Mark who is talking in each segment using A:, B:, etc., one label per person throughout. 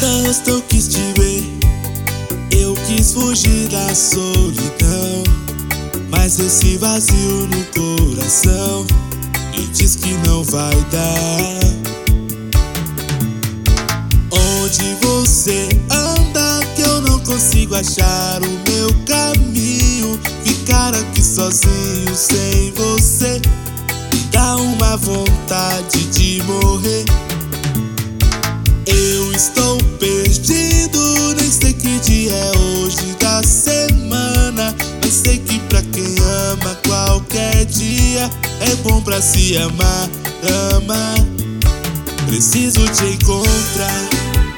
A: Cada rosto eu quis te ver, eu quis fugir da solidão, mas esse vazio no coração me diz que não vai dar. Onde você anda que eu não consigo achar o meu caminho? Ficar aqui sozinho sem você me dá uma vontade de morrer. Eu estou perdido, nem sei que dia é hoje da semana, mas sei que pra quem ama qualquer dia é bom pra se amar. Ama, preciso te encontrar.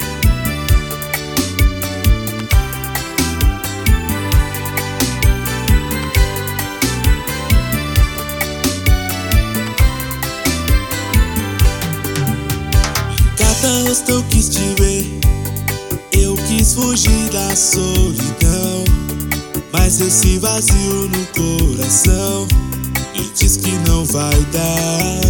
A: Cada rosto eu quis te ver, eu quis fugir da solidão, mas esse vazio no coração me diz que não vai dar.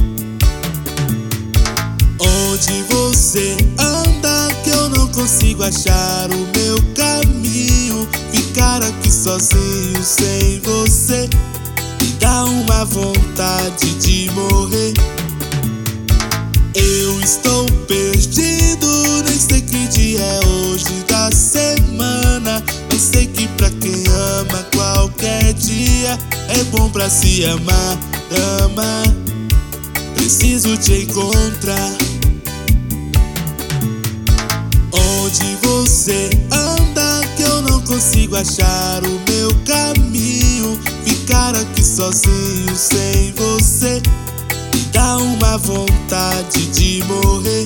A: Onde você anda que eu não consigo achar o meu caminho? Ficar aqui sozinho sem você me dá uma vontade de morrer. Eu estou perdido, nem sei que dia é hoje da semana, mas sei que pra quem ama qualquer dia é bom pra se amar. Ama, preciso te encontrar. Onde você anda que eu não consigo achar o meu caminho? Ficar aqui sozinho sem você me dá uma vontade de morrer.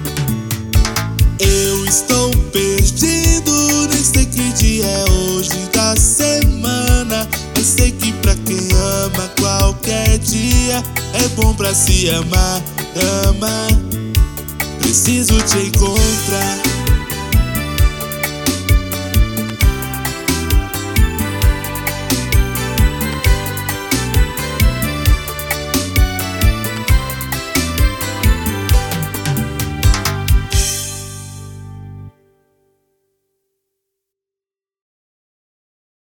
A: Eu estou perdido, nem sei que dia é hoje da semana, mas sei que pra quem ama qualquer dia é bom pra se amar. Ama, preciso te encontrar.